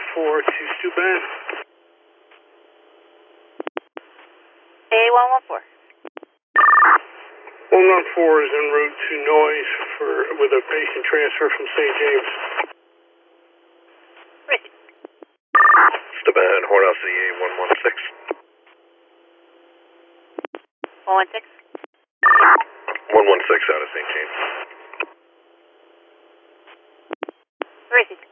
114 to Steuben. A114. 114 is en route to Noise with a patient transfer from St. James. Steuben, Hornell CA 116. 116. 116 out of St. James. 360.